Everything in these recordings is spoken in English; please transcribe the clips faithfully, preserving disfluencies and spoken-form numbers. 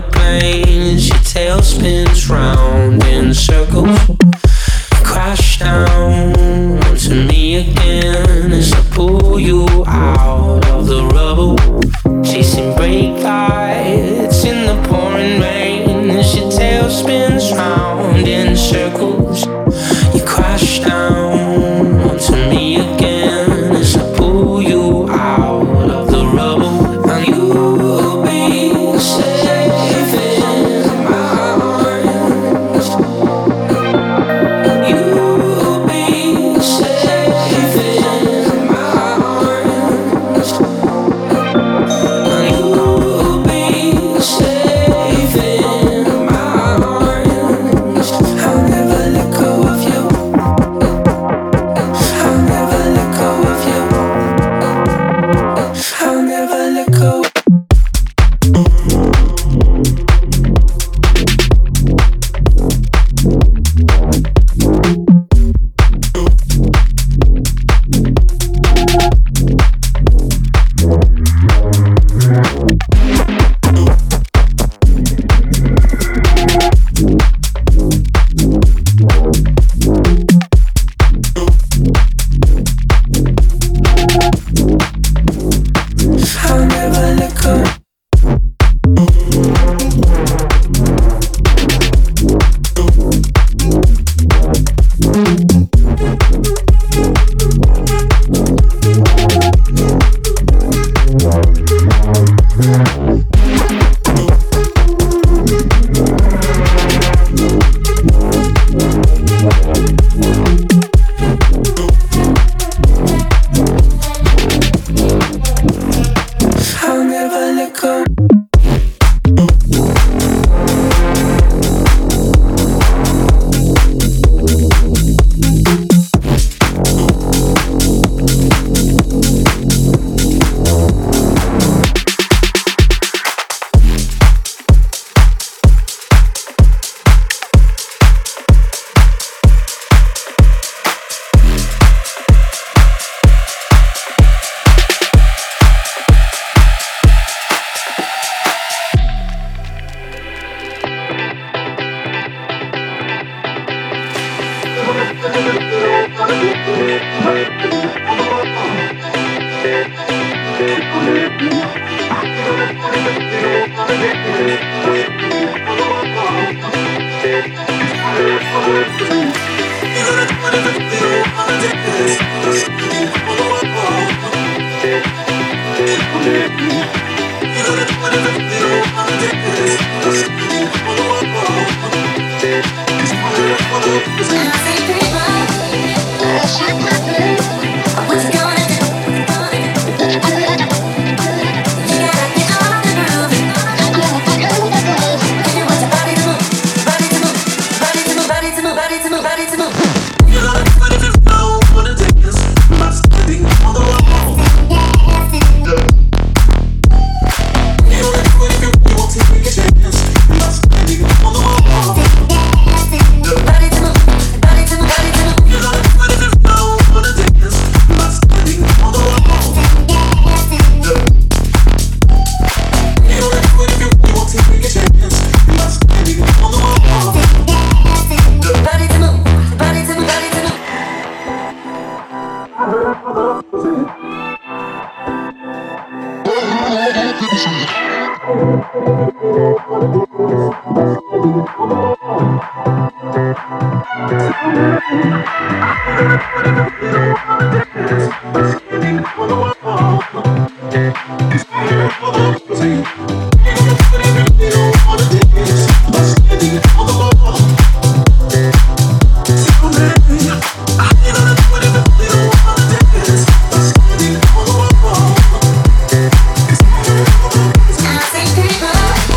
the plains, your tail spins round in circles. Crash down to me again as I pull you out of the rubble. Chasing brake lights in the pouring rain as your tail spins round in circles. You crash down to me again as I pull you out of the rubble. And you'll be safe in my arms. You'll be safe in my arms. And you'll be safe in my arms. I'll never let go of you. I'll never let go of you. I'll never let go. I'll never let go. I'll never let go. I think people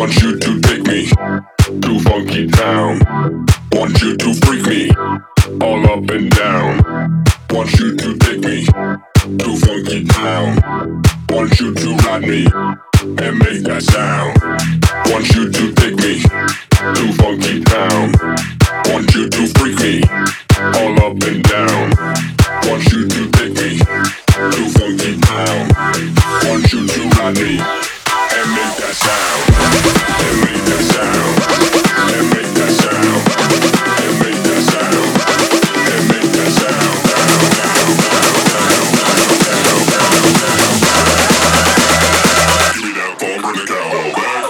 Want you to take me to funky town. Want you to freak me all up and down. Want you to take me to funky town. Want you to ride me and make that sound. Want you to take me to funky town. Want you to freak me all up and down. Want you to take me to funky town. Want you to ride me and make that sound. And make that sound. And make that sound. And make that sound. And make that sound. Give me that phone, bring it down, okay?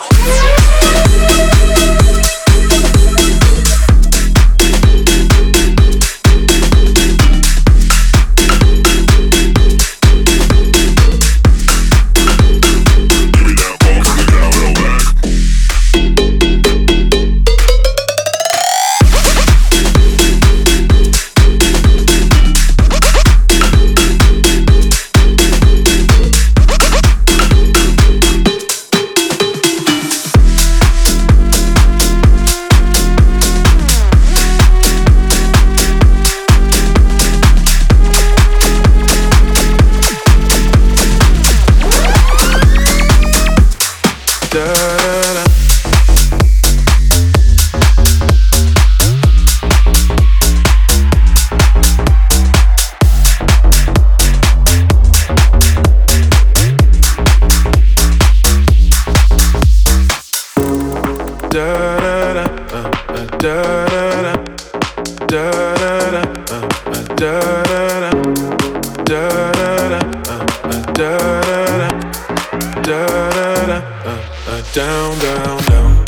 Down, down, down.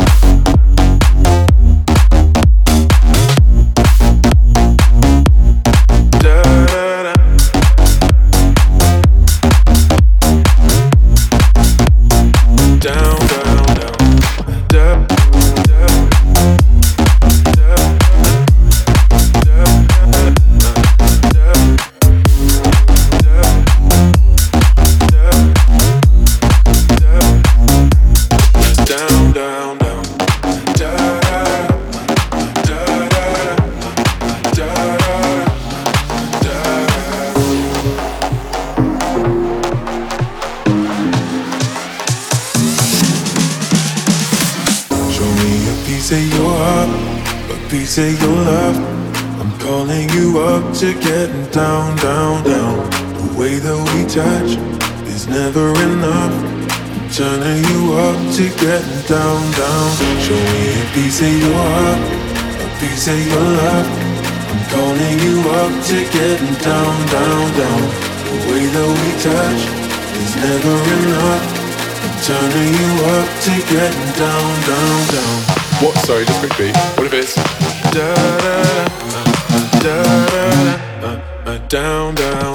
Say your love, I'm calling you up to getting down, down, down. The way that we touch is never enough. I'm turning you up to getting down, down. Show me a piece of your heart, a piece of your love. I'm calling you up to getting down, down, down. The way that we touch is never enough. I'm turning you up to getting down, down, down. What? Sorry, just quickly. What if it's da da da da da da down down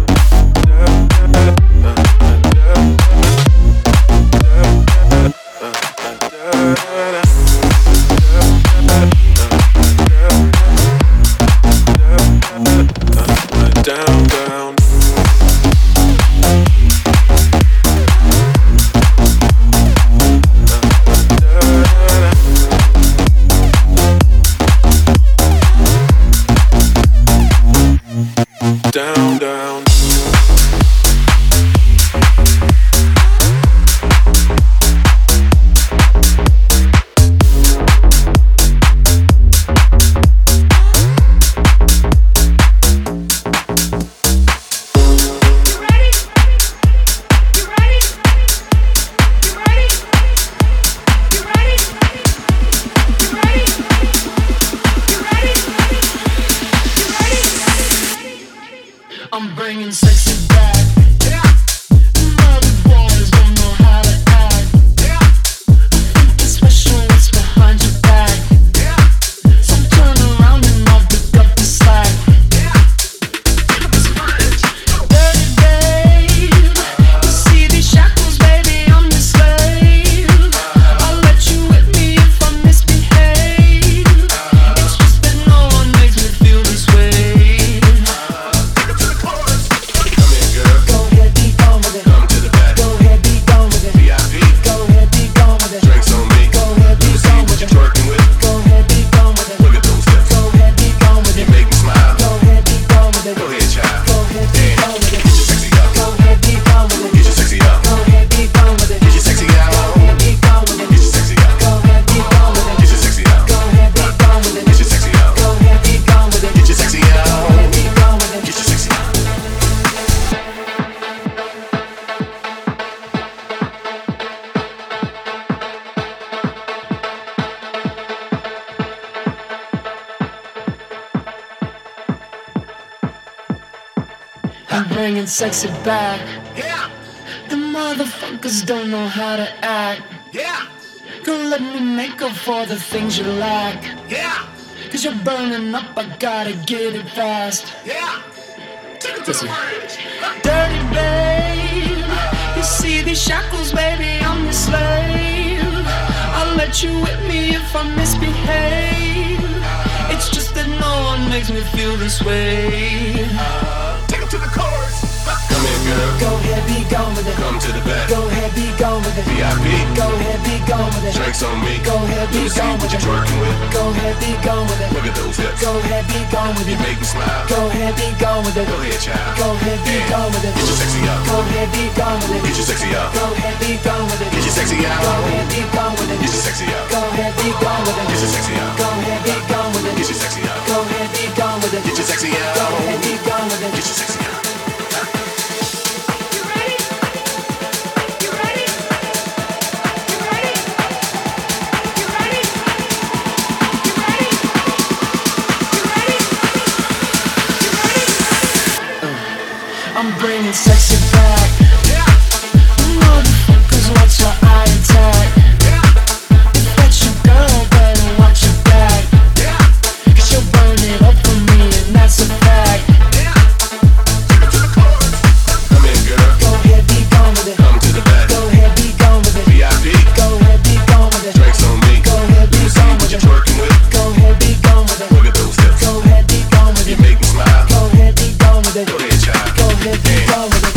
down down down, down. I'm bringing sexy back. Yeah. Mommy boys don't know how to act. Yeah. It's special what's behind your back. Yeah. So turn around and I'll pick up the slack. Yeah. Dirty babe, you see these shackles, baby, I'm your slave. I'll let you whip me if I misbehave. It's just that no one makes me feel this way. Come here, girl. bringing sexy back. Yeah. The motherfuckers don't know how to act. Yeah. Girl, let me make up for the things you lack. Yeah. Cause you're burning up, I gotta get it fast. Yeah. Listen. Dirty babe, you see these shackles, baby, I'm your slave. I'll let you whip me if I misbehave. It's just that no one makes me feel this way. Take him to the chorus. Come here, girl. Go ahead, be gone with it. Come to the back. Go ahead, be gone with it. V I P. Go ahead, be gone with it. Drinks on me. Go ahead, be gone with what it. you're twerking with. Go ahead, be gone with it. Look at those hips. Go ahead, be gone with You it. make me smile. Go ahead, be gone with it. Go ahead, child. Go ahead, be Yeah. gone with it. Get your sexy up. Go ahead, be gone with it. Get your sexy up. Go ahead, be gone with it. Get your sexy out. Go ahead, be gone with it. Get your sexy up. Go ahead, be gone with it. Get your sexy up. Go ahead, be gone with it. Get your sexy up. Go ahead, be gone with it. Get your sexy out. Go ahead, be gone with it. Get your sexy up. You ready? You ready? You ready? You ready? You ready? You ready? You ready? I'm bringing sexy back. Motherfuckers, watch your eye attack. If that's your girl, better watch your back. Cause she'll burn it up for me, and that's a fact. Come here, girl. Go ahead, be gone with it. Come to the back. Go ahead, be gone with it. V I P. Go ahead, be gone with it. Drinks on me. Go ahead, be See gone what with you're it. twerking with. Go ahead, be gone with it. Look at those hips. Go ahead, be gone with You it. make me smile. Go ahead, be gone with it. Go ahead, child. Go ahead, be gone with it.